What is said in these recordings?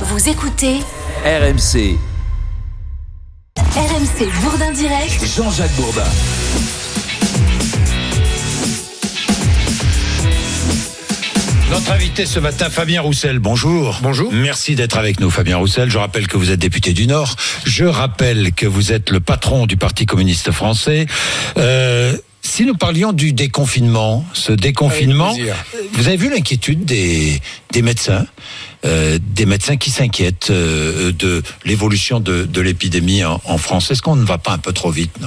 Vous écoutez RMC. RMC Bourdin Direct. Jean-Jacques Bourdin. Notre invité ce matin, Fabien Roussel, bonjour. Bonjour. Merci d'être avec nous, Fabien Roussel. Je rappelle que vous êtes député du Nord. Je rappelle que vous êtes le patron du Parti communiste français. Si nous parlions du déconfinement, ce déconfinement, vous avez vu l'inquiétude des médecins, qui s'inquiètent de l'évolution de l'épidémie en France. Est-ce qu'on ne va pas un peu trop vite, non ?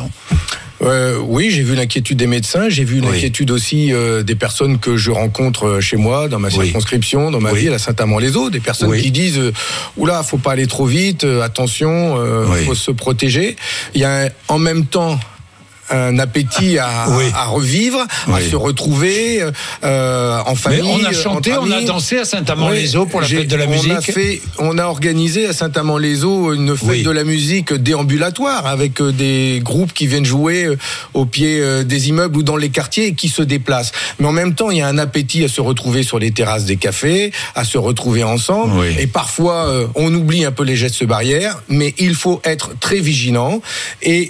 Oui, j'ai vu l'inquiétude des médecins, j'ai vu l'inquiétude aussi des personnes que je rencontre chez moi, dans ma circonscription, dans ma ville, à Saint-Amand-les-Eaux, des personnes qui disent oula, faut pas aller trop vite, attention, faut se protéger. Il y a en même temps un appétit à revivre, à se retrouver en famille. Mais on a chanté, on a dansé à Saint-Amand-les-Eaux pour la fête de la musique. On a organisé à Saint-Amand-les-Eaux une fête de la musique déambulatoire avec des groupes qui viennent jouer au pied des immeubles ou dans les quartiers et qui se déplacent. Mais en même temps, il y a un appétit à se retrouver sur les terrasses des cafés, à se retrouver ensemble. Et parfois, on oublie un peu les gestes barrières, mais il faut être très vigilant. Et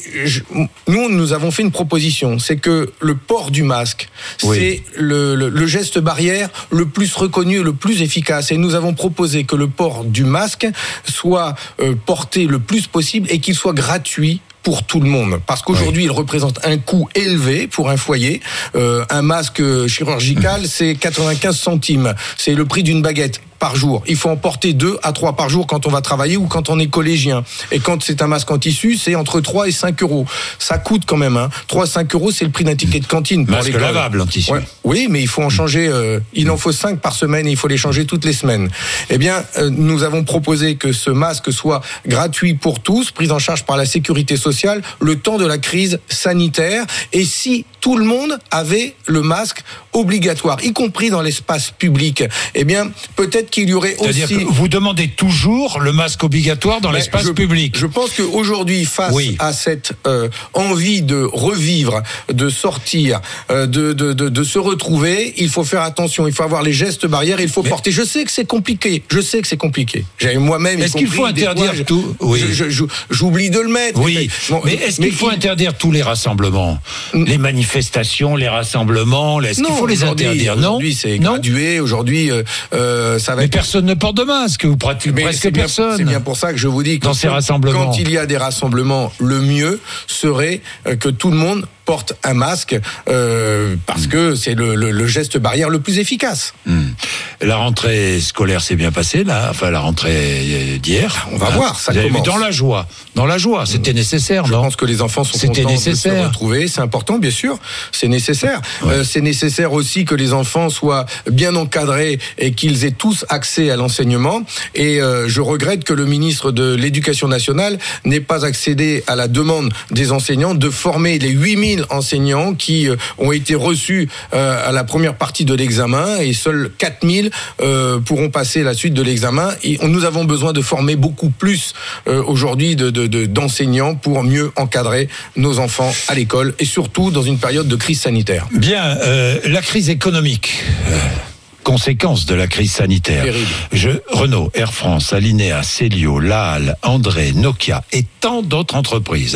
nous avons fait une proposition, c'est que le port du masque, c'est le geste barrière le plus reconnu, le plus efficace. Et nous avons proposé que le port du masque soit porté le plus possible et qu'il soit gratuit pour tout le monde. Parce qu'aujourd'hui, il représente un coût élevé pour un foyer. Un masque chirurgical, c'est 95 centimes. C'est le prix d'une baguette par jour. Il faut en porter 2 à 3 par jour quand on va travailler ou quand on est collégien. Et quand c'est un masque en tissu, c'est entre 3 et 5 euros. Ça coûte quand même. 3 à 5 euros, c'est le prix d'un ticket de cantine. Pour masque lavable en tissu. Oui, mais il faut en changer. Il en faut 5 par semaine et il faut les changer toutes les semaines. Eh bien, nous avons proposé que ce masque soit gratuit pour tous, pris en charge par la sécurité sociale, le temps de la crise sanitaire. Et si tout le monde avait le masque obligatoire, y compris dans l'espace public, eh bien, peut-être qu'il y aurait aussi... C'est-à-dire que vous demandez toujours le masque obligatoire dans l'espace public. Je pense qu'aujourd'hui, face à cette envie de revivre, de sortir, de se retrouver, il faut faire attention, il faut avoir les gestes barrières, il faut porter... Je sais que c'est compliqué, J'ai moi-même... Est-ce qu'il faut interdire tout ? J'oublie de le mettre. Oui, mais est-ce qu'il faut interdire tous les rassemblements ? Les manifestations, les rassemblements, est-ce qu'il faut les interdire ? Non. Aujourd'hui, c'est gradué, aujourd'hui... ça va mais personne ne porte de masque, vous pratiquez presque personne. C'est bien pour ça que je vous dis que dans ces rassemblements, quand il y a des rassemblements, le mieux serait que tout le monde porte un masque parce que c'est le geste barrière le plus efficace. La rentrée scolaire s'est bien passée là, enfin la rentrée d'hier. On va voir, ça commence. Dans la joie, c'était nécessaire, non ? Je pense que les enfants sont contents de se retrouver, c'est important bien sûr, c'est nécessaire. C'est nécessaire aussi que les enfants soient bien encadrés et qu'ils aient tous accès à l'enseignement. Et je regrette que le ministre de l'Éducation nationale n'ait pas accédé à la demande des enseignants de former les 8000 enseignants qui ont été reçus à la première partie de l'examen et seuls 4000 pourront passer la suite de l'examen. Et nous avons besoin de former beaucoup plus aujourd'hui d'enseignants pour mieux encadrer nos enfants à l'école et surtout dans une période de crise sanitaire. Bien, la crise économique. Conséquence de la crise sanitaire. Renault, Air France, Alinéa, Célio, Laal, André, Nokia et tant d'autres entreprises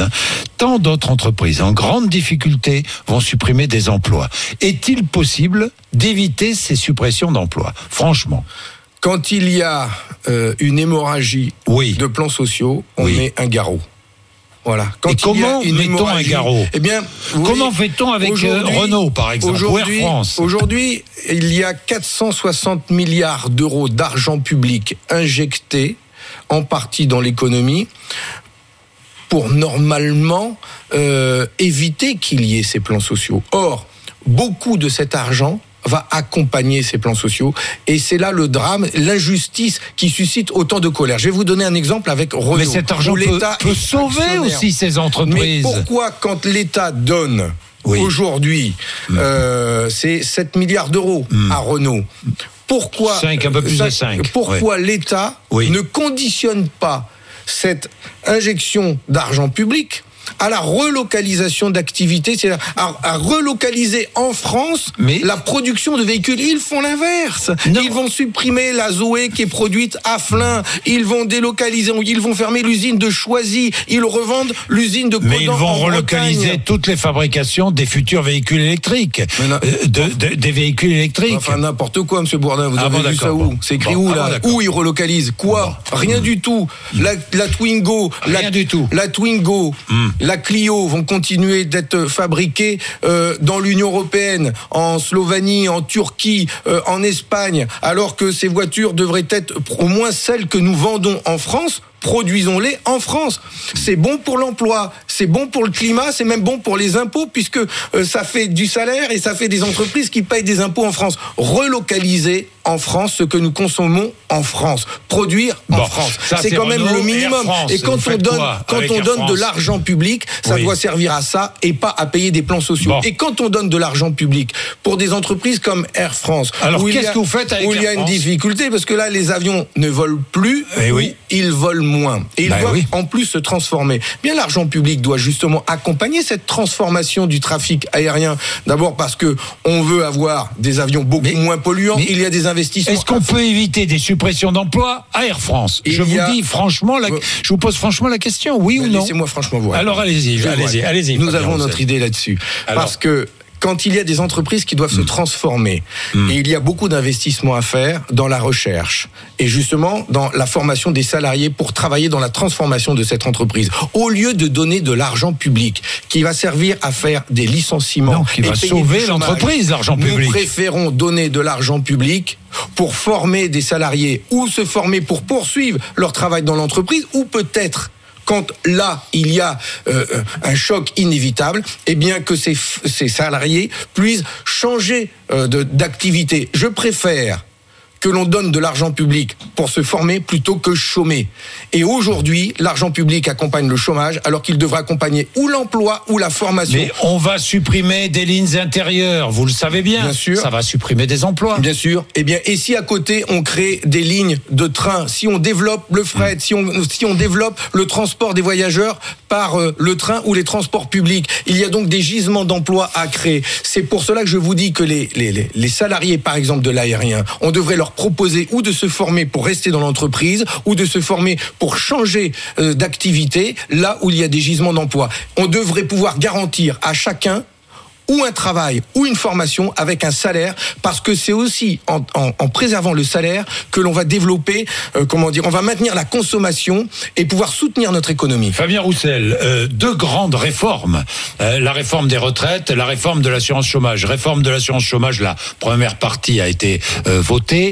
en grande difficulté vont supprimer des emplois. Est-il possible d'éviter ces suppressions d'emplois ? Franchement. Quand il y a une hémorragie de plans sociaux, on met un garrot. Voilà. Et comment mettons un garrot ? Eh bien, comment fait-on avec Renault, par exemple, ou Air France ? Aujourd'hui, il y a 460 milliards d'euros d'argent public injectés en partie dans l'économie pour normalement éviter qu'il y ait ces plans sociaux. Or, beaucoup de cet argent va accompagner ces plans sociaux. Et c'est là le drame, l'injustice qui suscite autant de colère. Je vais vous donner un exemple avec Renault. Mais cet argent peut sauver aussi ces entreprises. Mais pourquoi, quand l'État donne aujourd'hui, c'est 7 milliards d'euros à Renault, pourquoi 5, un peu plus de 5. Pourquoi l'État ne conditionne pas cette injection d'argent public à la relocalisation d'activités, c'est à relocaliser en France la production de véhicules. Ils font l'inverse. Non. Ils vont supprimer la Zoé qui est produite à Flins. Ils vont délocaliser, ils vont fermer l'usine de Choisy. Ils revendent l'usine de Codan. Mais ils vont relocaliser toutes les fabrications des futurs véhicules électriques, des véhicules électriques. Enfin n'importe quoi, Monsieur Bourdin. Vous avez vu ça où? C'est écrit où là? Où ils relocalisent? Quoi? Rien du tout. La Twingo, la Twingo, la Clio vont continuer d'être fabriquées dans l'Union européenne, en Slovénie, en Turquie, en Espagne, alors que ces voitures devraient être au moins celles que nous vendons en France. Produisons-les en France. C'est bon pour l'emploi, c'est bon pour le climat, c'est même bon pour les impôts, puisque ça fait du salaire et ça fait des entreprises qui payent des impôts en France. Relocaliser en France ce que nous consommons en France. Produire en France. C'est quand même le minimum. France, et quand on donne de l'argent public, ça doit servir à ça et pas à payer des plans sociaux. Et quand on donne de l'argent public pour des entreprises comme Air France, alors qu'est-ce que vous faites avec Air France ? Où il y a une difficulté, parce que là, les avions ne volent plus, ils volent moins. Et ils doivent en plus se transformer. Bien, l'argent public doit justement accompagner cette transformation du trafic aérien. D'abord parce que on veut avoir des avions beaucoup moins polluants. Il y a des investissements. Est-ce qu'on peut éviter des suppressions d'emplois à Air France ? Je vous pose franchement la question, oui ou non ? Laissez-moi franchement voir. Alors allez-y. Nous avons notre idée là-dessus. Parce que quand il y a des entreprises qui doivent se transformer, et il y a beaucoup d'investissements à faire dans la recherche, et justement dans la formation des salariés pour travailler dans la transformation de cette entreprise, au lieu de donner de l'argent public qui va servir à faire des licenciements, qui va sauver l'entreprise, l'argent public. Nous préférons donner de l'argent public pour former des salariés, ou se former pour poursuivre leur travail dans l'entreprise, ou peut-être quand là, il y a un choc inévitable, eh bien que ces salariés puissent changer d'activité. Je préfère que l'on donne de l'argent public pour se former plutôt que chômer. Et aujourd'hui, l'argent public accompagne le chômage alors qu'il devrait accompagner ou l'emploi ou la formation. Mais on va supprimer des lignes intérieures, vous le savez bien. Bien sûr. Ça va supprimer des emplois. Bien sûr. Eh bien, et si à côté on crée des lignes de train, si on développe le fret, si on développe le transport des voyageurs par le train ou les transports publics, il y a donc des gisements d'emplois à créer. C'est pour cela que je vous dis que les salariés, par exemple de l'aérien, on devrait leur proposer ou de se former pour rester dans l'entreprise ou de se former pour changer d'activité là où il y a des gisements d'emploi. On devrait pouvoir garantir à chacun ou un travail ou une formation avec un salaire, parce que c'est aussi en préservant le salaire que l'on va développer, on va maintenir la consommation et pouvoir soutenir notre économie. Fabien Roussel, deux grandes réformes, la réforme des retraites, la réforme de l'assurance chômage. Réforme de l'assurance chômage, la première partie a été votée.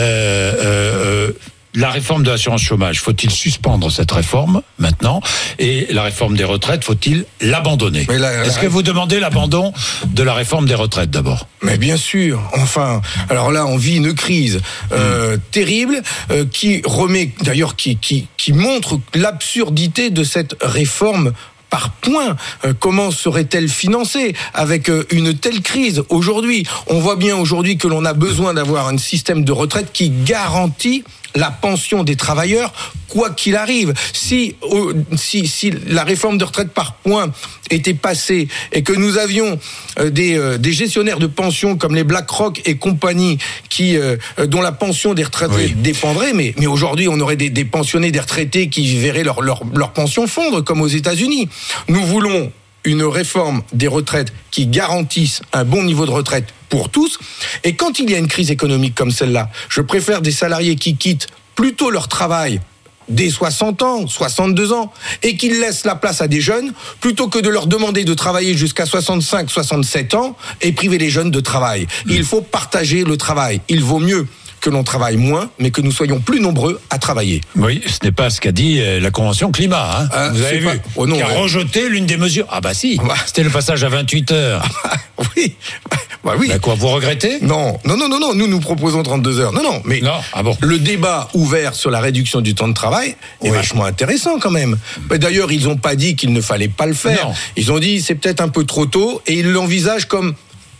La réforme de l'assurance chômage, faut-il suspendre cette réforme maintenant ? Et la réforme des retraites, faut-il l'abandonner ? Est-ce que vous demandez l'abandon de la réforme des retraites d'abord ? Mais bien sûr. Enfin, alors là, on vit une crise terrible qui remet, d'ailleurs, qui montre l'absurdité de cette réforme. Par point, comment serait-elle financée avec une telle crise aujourd'hui ? On voit bien aujourd'hui que l'on a besoin d'avoir un système de retraite qui garantit la pension des travailleurs, quoi qu'il arrive. Si la réforme de retraite par points était passée et que nous avions des gestionnaires de pension comme les BlackRock et compagnie dont la pension des retraités dépendrait, mais aujourd'hui on aurait des pensionnés, des retraités qui verraient leur pension fondre comme aux États-Unis. Nous voulons une réforme des retraites qui garantisse un bon niveau de retraite pour tous. Et quand il y a une crise économique comme celle-là, je préfère des salariés qui quittent plutôt leur travail dès 60 ans, 62 ans, et qu'ils laissent la place à des jeunes, plutôt que de leur demander de travailler jusqu'à 65, 67 ans et priver les jeunes de travail. Il faut partager le travail. Il vaut mieux que l'on travaille moins, mais que nous soyons plus nombreux à travailler. Oui, ce n'est pas ce qu'a dit la Convention climat. Vous avez vu, qui a rejeté l'une des mesures. Ah bah si, c'était le passage à 28 heures. Oui. Bah oui. Bah quoi, vous regrettez ? Non. Nous proposons 32 heures. Non. Mais le débat ouvert sur la réduction du temps de travail est vachement intéressant quand même. Mais d'ailleurs, ils n'ont pas dit qu'il ne fallait pas le faire. Non. Ils ont dit c'est peut-être un peu trop tôt et ils l'envisagent comme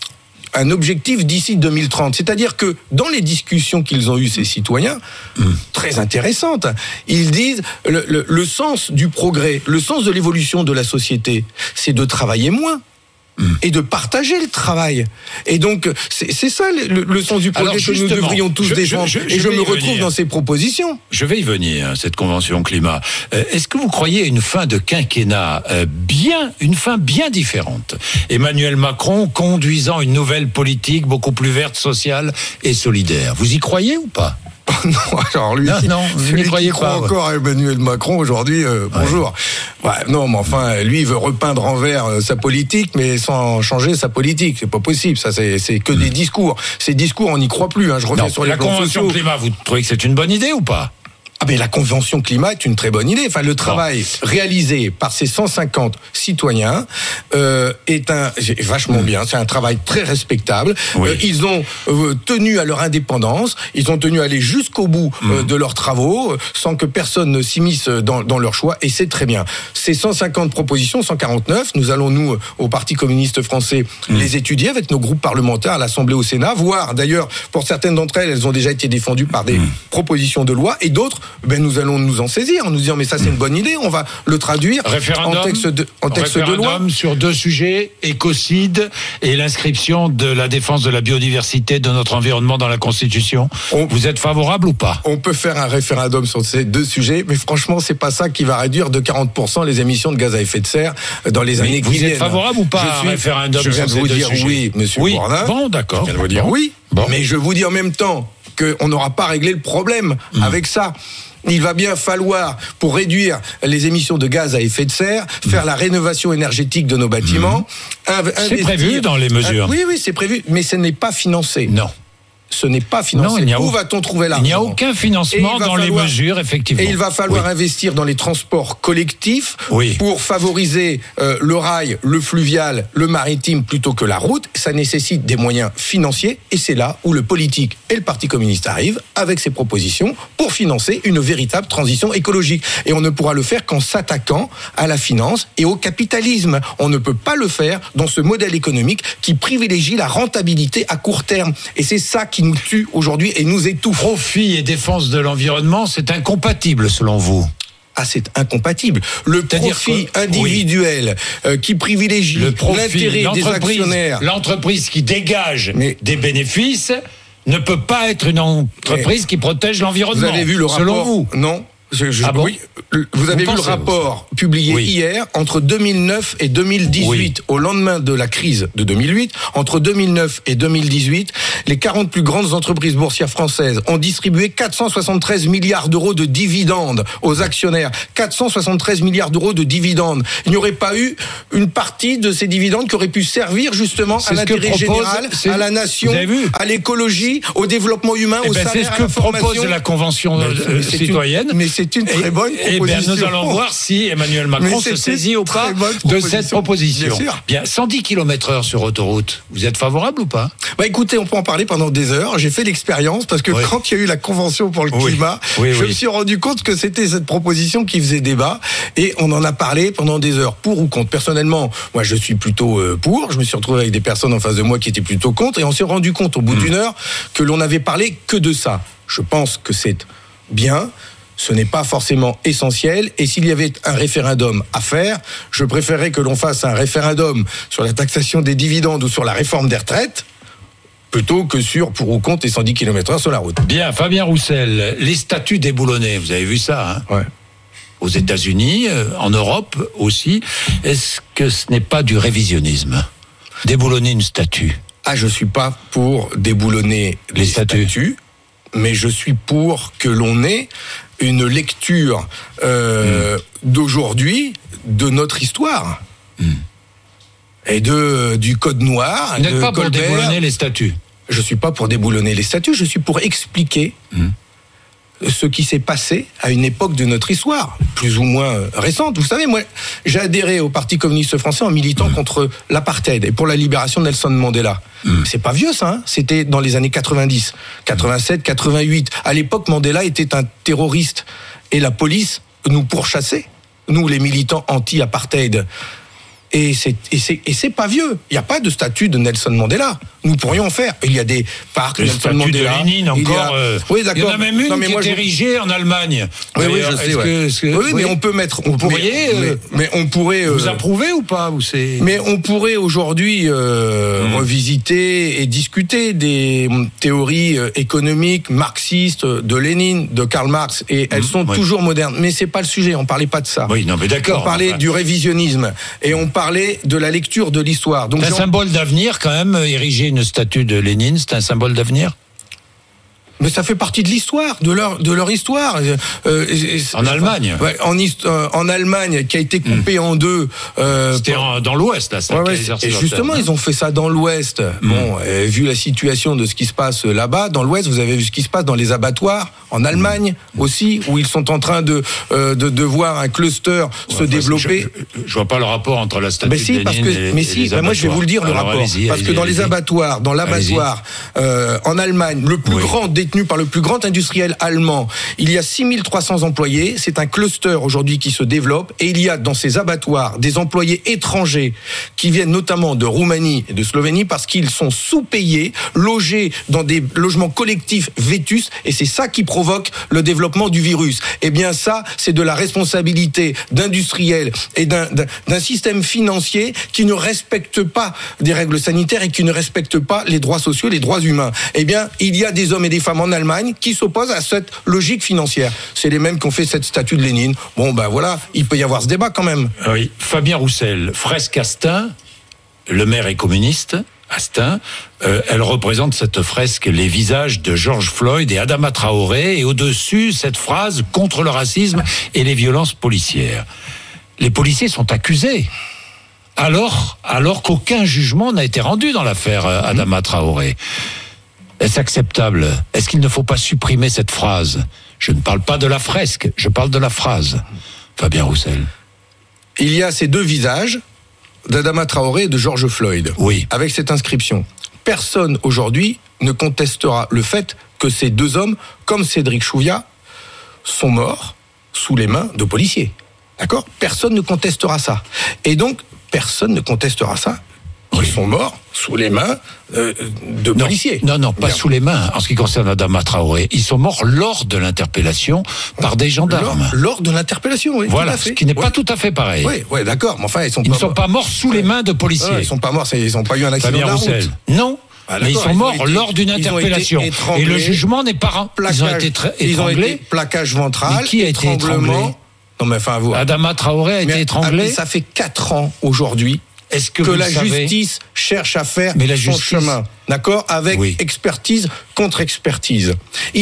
un objectif d'ici 2030. C'est-à-dire que dans les discussions qu'ils ont eues, ces citoyens, très intéressantes, ils disent le sens du progrès, le sens de l'évolution de la société, c'est de travailler moins. Et de partager le travail. Et donc, c'est ça le sens du progrès que nous devrions tous défendre. Et je me retrouve dans ces propositions. Je vais y venir, cette convention climat. Est-ce que vous croyez à une fin de quinquennat une fin bien différente? Emmanuel Macron conduisant une nouvelle politique beaucoup plus verte, sociale et solidaire. Vous y croyez ou pas? Non, alors lui, vous n'y croyez pas. Encore à Emmanuel Macron aujourd'hui, bonjour. Ouais, non, mais enfin, lui, il veut repeindre en vert sa politique, mais sans changer sa politique. C'est pas possible. Ça, c'est que des discours. Ces discours, on n'y croit plus. Je reviens sur les plans sociaux. La convention climat, vous trouvez que c'est une bonne idée ou pas? Ah ben la convention climat est une très bonne idée. Enfin, le travail réalisé par ces 150 citoyens est vachement bien. C'est un travail très respectable. Oui. Ils ont tenu à leur indépendance. Ils ont tenu à aller jusqu'au bout de leurs travaux, sans que personne ne s'immisce dans leur choix. Et c'est très bien. Ces 150 propositions, 149, nous allons, nous, au Parti communiste français, les étudier avec nos groupes parlementaires à l'Assemblée, au Sénat, voire d'ailleurs, pour certaines d'entre elles, elles ont déjà été défendues par des propositions de loi, et d'autres, nous allons nous en saisir, en nous disant mais ça c'est une bonne idée, on va le traduire en texte de loi. Sur 2 sujets, écocide et l'inscription de la défense de la biodiversité de notre environnement dans la Constitution. Vous êtes favorable ou pas? On peut faire un référendum sur ces 2 sujets, mais franchement c'est pas ça qui va réduire de 40% les émissions de gaz à effet de serre dans les années qui viennent. Vous êtes favorable ou pas à un référendum? Je viens de vous dire oui, monsieur Bourdin. Bon, d'accord. Je viens de vous dire oui, mais je vous dis en même temps qu'on n'aura pas réglé le problème avec ça. Il va bien falloir, pour réduire les émissions de gaz à effet de serre, faire la rénovation énergétique de nos bâtiments. C'est prévu dans les mesures. Oui, c'est prévu, mais ce n'est pas financé. Non. Ce n'est pas financé. Où va-t-on trouver l'argent? Il n'y a aucun financement dans les mesures, effectivement. Et il va falloir investir dans les transports collectifs pour favoriser le rail, le fluvial, le maritime plutôt que la route. Ça nécessite des moyens financiers et c'est là où le politique et le Parti communiste arrivent avec ses propositions pour financer une véritable transition écologique. Et on ne pourra le faire qu'en s'attaquant à la finance et au capitalisme. On ne peut pas le faire dans ce modèle économique qui privilégie la rentabilité à court terme. Et c'est ça qui nous tue aujourd'hui et nous étouffe. Profit et défense de l'environnement, c'est incompatible selon vous? C'est incompatible. Le profit individuel qui privilégie l'intérêt des actionnaires. L'entreprise qui dégage des bénéfices ne peut pas être une entreprise qui protège l'environnement. Vous avez vu le rapport? Selon vous? Non. Oui. Vous avez vu le rapport publié hier entre 2009 et 2018, au lendemain de la crise de 2008. Entre 2009 et 2018, les 40 plus grandes entreprises boursières françaises ont distribué 473 milliards d'euros de dividendes aux actionnaires. 473 milliards d'euros de dividendes. Il n'y aurait pas eu une partie de ces dividendes qui aurait pu servir justement à l'intérêt général, à la nation, à l'écologie, au développement humain, au salaire, c'est ce que propose la Convention citoyenne. C'est une très bonne proposition. Nous allons voir si Emmanuel Macron se saisit ou pas de cette proposition. Bien, 110 km/h sur autoroute, vous êtes favorable ou pas? Écoutez, on peut en parler pendant des heures. J'ai fait l'expérience parce que quand il y a eu la Convention pour le climat, je me suis rendu compte que c'était cette proposition qui faisait débat et on en a parlé pendant des heures, pour ou contre. Personnellement, moi je suis plutôt pour. Je me suis retrouvé avec des personnes en face de moi qui étaient plutôt contre et on s'est rendu compte au bout d'une heure que l'on n'avait parlé que de ça. Je pense que c'est bien. Ce n'est pas forcément essentiel. Et s'il y avait un référendum à faire, je préférerais que l'on fasse un référendum sur la taxation des dividendes ou sur la réforme des retraites, plutôt que sur pour ou contre les 110 km/h sur la route. Bien, Fabien Roussel, les statuts déboulonnés, vous avez vu ça, hein? Aux États-Unis, en Europe aussi. Est-ce que ce n'est pas du révisionnisme? Déboulonner une statue? Je suis pas pour déboulonner les statuts, mais je suis pour que l'on ait une lecture d'aujourd'hui de notre histoire et du Code noir. Vous n'êtes pas pour déboulonner les statuts? Je suis pas pour déboulonner les statuts, je suis pour expliquer ce qui s'est passé à une époque de notre histoire, plus ou moins récente. Vous savez, moi, j'ai adhéré au Parti communiste français en militant contre l'apartheid et pour la libération de Nelson Mandela. C'est pas vieux, ça, hein. C'était dans les années 90, 87, 88. À l'époque, Mandela était un terroriste et la police nous pourchassait, nous, les militants anti-apartheid. Et c'est pas vieux. Il n'y a pas de statut de Nelson Mandela. nous pourrions faire. Il y a des parcs, le statut de Lénine encore. Oui, d'accord. Il y en a même une qui est érigée en Allemagne. Oui, je sais. Oui, mais on peut mettre. Vous pourriez. Mais on pourrait. Vous approuvez ou pas, Mais on pourrait aujourd'hui revisiter et discuter des théories économiques marxistes de Lénine, de Karl Marx, et elles sont toujours modernes. Mais c'est pas le sujet. On parlait pas de ça. Oui, non, mais d'accord. On parlait du révisionnisme et on parlait de la lecture de l'histoire. Donc c'est un symbole d'avenir quand même, ériger une statue de Lénine, c'est un symbole d'avenir. Mais ça fait partie de l'histoire, de leur histoire. En Allemagne. Ouais, en Allemagne, qui a été coupée en deux. C'était dans l'Ouest, là. Et justement, ils ont fait ça dans l'Ouest. Bon, vu la situation de ce qui se passe là-bas, dans l'Ouest, vous avez vu ce qui se passe dans les abattoirs, en Allemagne aussi, où ils sont en train de voir un cluster se développer. Je vois pas le rapport entre la statue de Lénine et les moi je vais vous le dire, le rapport. Parce que dans les abattoirs, dans l'abattoir en Allemagne, le plus grand détenu par le plus grand industriel allemand. Il y a 6300 employés. C'est un cluster aujourd'hui qui se développe. Et il y a dans ces abattoirs des employés étrangers qui viennent notamment de Roumanie et de Slovénie parce qu'ils sont sous-payés, logés dans des logements collectifs vétustes. Et c'est ça qui provoque le développement du virus. Eh bien ça, c'est de la responsabilité d'industriels et d'un système financier qui ne respecte pas des règles sanitaires et qui ne respecte pas les droits sociaux, les droits humains. Eh bien, il y a des hommes et des femmes en Allemagne qui s'opposent à cette logique financière. C'est les mêmes qui ont fait cette statue de Lénine. Bon, ben voilà, il peut y avoir ce débat quand même. Oui. Fabien Roussel, fresque Astin, le maire est communiste, Astin, elle représente cette fresque les visages de George Floyd et Adama Traoré, et au-dessus, cette phrase contre le racisme et les violences policières. Les policiers sont accusés. Alors qu'aucun jugement n'a été rendu dans l'affaire Adama Traoré. Est-ce acceptable ? Est-ce qu'il ne faut pas supprimer cette phrase ? Je ne parle pas de la fresque, je parle de la phrase. Fabien Roussel. Il y a ces deux visages d'Adama Traoré et de George Floyd. Oui. Avec cette inscription. Personne aujourd'hui ne contestera le fait que ces deux hommes, comme Cédric Chouviat, sont morts sous les mains de policiers. D'accord ? Personne ne contestera ça. Et donc, personne ne contestera ça. Ils sont morts sous les mains de policiers. Non, pas sous les mains. En ce qui concerne Adama Traoré, ils sont morts lors de l'interpellation par des gendarmes. Lors de l'interpellation, oui. Voilà, tout à fait. Ce qui n'est pas tout à fait pareil. Oui, d'accord. Mais enfin, ils ne sont pas morts sous les mains de policiers. Ils ne sont pas morts, ils n'ont pas eu un accident de la route. Non. Mais ils sont morts lors d'une interpellation. Et le jugement n'est pas ils ont été étranglés. Ils ont été plaquage ventral. Et qui a été étranglé ? Non, mais enfin, vous. Adama Traoré a été étranglé. Ça fait 4 ans aujourd'hui. Est-ce que la justice cherche à faire son chemin, d'accord, avec expertise contre expertise.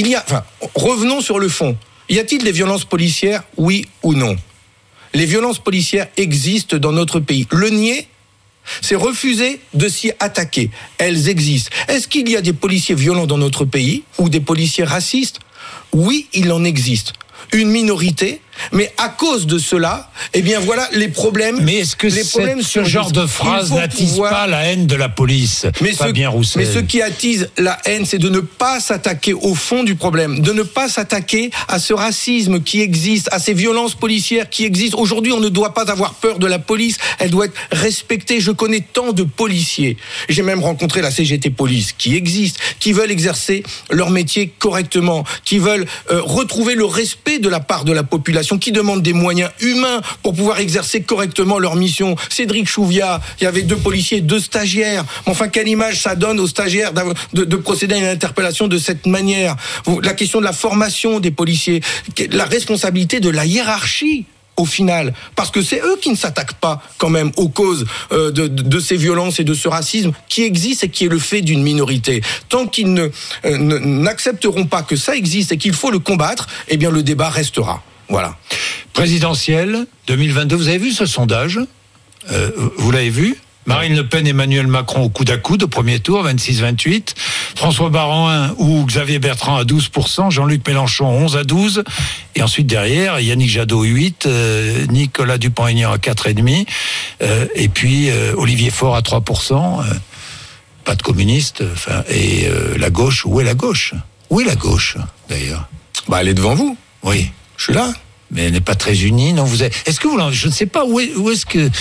Revenons sur le fond. Y a-t-il des violences policières, oui ou non ? Les violences policières existent dans notre pays. Le nier, c'est refuser de s'y attaquer. Elles existent. Est-ce qu'il y a des policiers violents dans notre pays ou des policiers racistes ? Oui, il en existe. Une minorité, mais à cause de cela, eh bien voilà les problèmes. Mais est-ce que ce genre de phrase n'attise pas la haine de la police ? Fabien Roussel. Mais ce qui attise la haine, c'est de ne pas s'attaquer au fond du problème, de ne pas s'attaquer à ce racisme qui existe, à ces violences policières qui existent. Aujourd'hui, on ne doit pas avoir peur de la police, elle doit être respectée. Je connais tant de policiers. J'ai même rencontré la CGT Police qui existe, qui veulent exercer leur métier correctement, qui veulent retrouver le respect de la part de la population, qui demandent des moyens humains pour pouvoir exercer correctement leur mission. Cédric Chouviat, il y avait 2 policiers, 2 stagiaires. Mais enfin, quelle image ça donne aux stagiaires de procéder à une interpellation de cette manière ? La question de la formation des policiers, la responsabilité de la hiérarchie au final, parce que c'est eux qui ne s'attaquent pas quand même aux causes de ces violences et de ce racisme qui existe et qui est le fait d'une minorité. Tant qu'ils n'accepteront pas que ça existe et qu'il faut le combattre, eh bien le débat restera. Voilà. Présidentielle 2022, vous avez vu ce sondage ? Vous l'avez vu ? Marine Le Pen, Emmanuel Macron au coude à coude au premier tour, 26-28. François Baroin ou Xavier Bertrand à 12%, Jean-Luc Mélenchon 11-12. Et ensuite derrière, Yannick Jadot 8, Nicolas Dupont-Aignan à 4,5. Et puis Olivier Faure à 3%. Pas de communistes. Et la gauche, où est la gauche ? Où est la gauche, d'ailleurs ? Elle est devant vous. Oui. Je suis là. Mais elle n'est pas très unie, non ? Est-ce que vous... Je ne sais pas où est-ce que...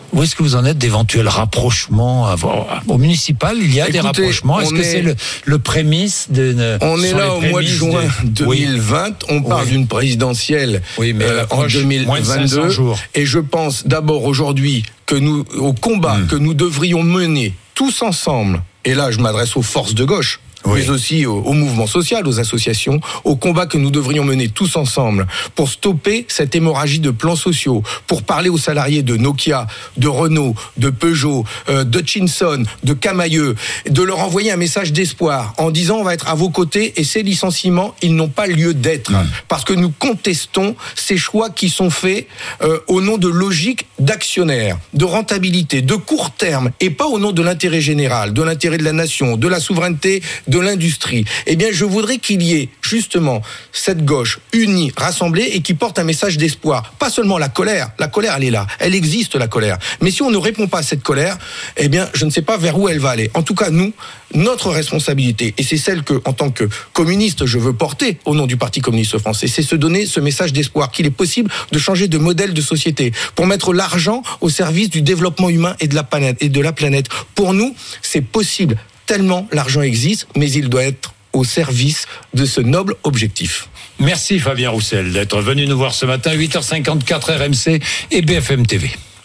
Où est-ce que vous en êtes d'éventuels rapprochements au municipal? Il y a des rapprochements. Est-ce que c'est le prémisse On est là au mois de juin 2020. On parle d'une présidentielle en 2022. Et je pense d'abord aujourd'hui au combat que nous devrions mener tous ensemble. Et là, je m'adresse aux forces de gauche. Mais aussi au mouvement social, aux associations, au combat que nous devrions mener tous ensemble pour stopper cette hémorragie de plans sociaux, pour parler aux salariés de Nokia, de Renault, de Peugeot, de Hutchinson, de Camailleux, de leur envoyer un message d'espoir en disant on va être à vos côtés et ces licenciements, ils n'ont pas lieu d'être. Parce que nous contestons ces choix qui sont faits au nom de logique d'actionnaire, de rentabilité, de court terme et pas au nom de l'intérêt général, de l'intérêt de la nation, de la souveraineté, de l'industrie. Eh bien, je voudrais qu'il y ait justement cette gauche unie, rassemblée et qui porte un message d'espoir. Pas seulement la colère elle est là, elle existe la colère. Mais si on ne répond pas à cette colère, eh bien, je ne sais pas vers où elle va aller. En tout cas, nous, notre responsabilité, et c'est celle que, en tant que communiste, je veux porter au nom du Parti communiste français, c'est se donner ce message d'espoir qu'il est possible de changer de modèle de société pour mettre l'argent au service du développement humain et de la planète. Pour nous, c'est possible. Tellement l'argent existe, mais il doit être au service de ce noble objectif. Merci Fabien Roussel d'être venu nous voir ce matin, 8h54 RMC et BFM TV.